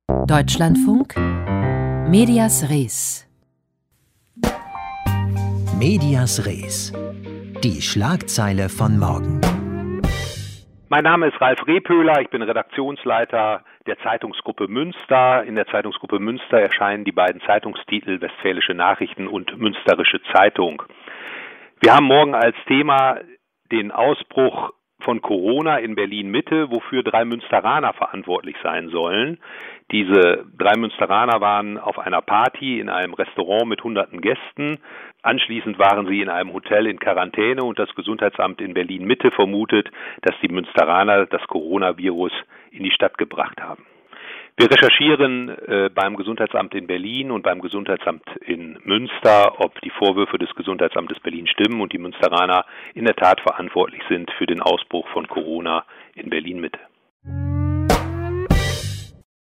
Deutschlandfunk Medias Res. Medias Res. Die Schlagzeile von morgen. Mein Name ist Ralf Repöhler, ich bin Redaktionsleiter der Zeitungsgruppe Münster. In der Zeitungsgruppe Münster erscheinen die beiden Zeitungstitel Westfälische Nachrichten und Münsterische Zeitung. Wir haben morgen als Thema den Ausbruch von Corona in Berlin-Mitte, wofür 3 Münsteraner verantwortlich sein sollen. Diese 3 Münsteraner waren auf einer Party in einem Restaurant mit hunderten Gästen. Anschließend waren sie in einem Hotel in Quarantäne und das Gesundheitsamt in Berlin-Mitte vermutet, dass die Münsteraner das Coronavirus in die Stadt gebracht haben. Wir recherchieren beim Gesundheitsamt in Berlin und beim Gesundheitsamt in Münster, ob die Vorwürfe des Gesundheitsamtes Berlin stimmen und die Münsteraner in der Tat verantwortlich sind für den Ausbruch von Corona in Berlin-Mitte.